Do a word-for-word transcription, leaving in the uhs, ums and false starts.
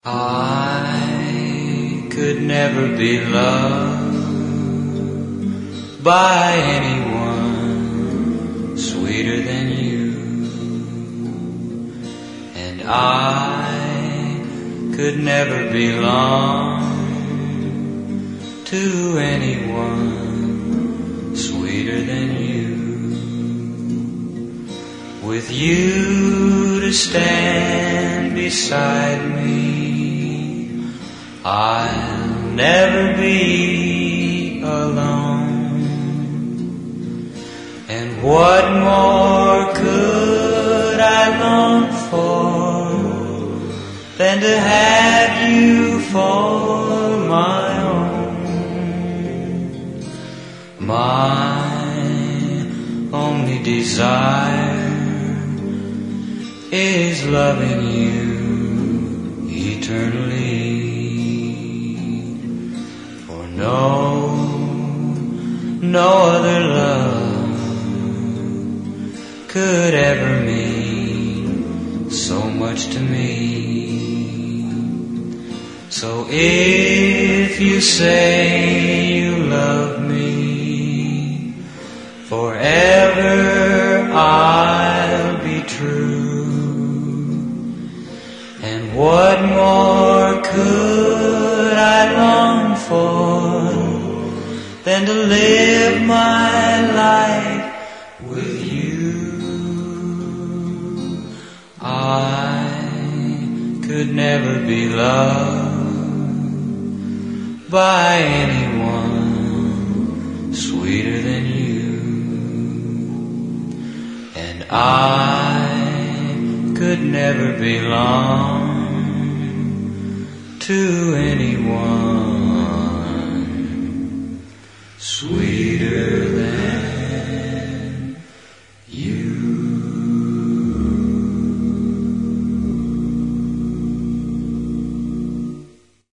I could never be loved by anyone sweeter than you, and I could never belong to anyone sweeter than you. With you to stand beside me, I'll never be alone. And what more could I long for than to have you for my own? My only desire is loving you eternally. For no, no other love could ever mean so much to me. So if you say you love me, forever I'll be true. And what more could I long for than to live my life with you? I could never be loved by anyone sweeter than you, and I could never belong to anyone sweet.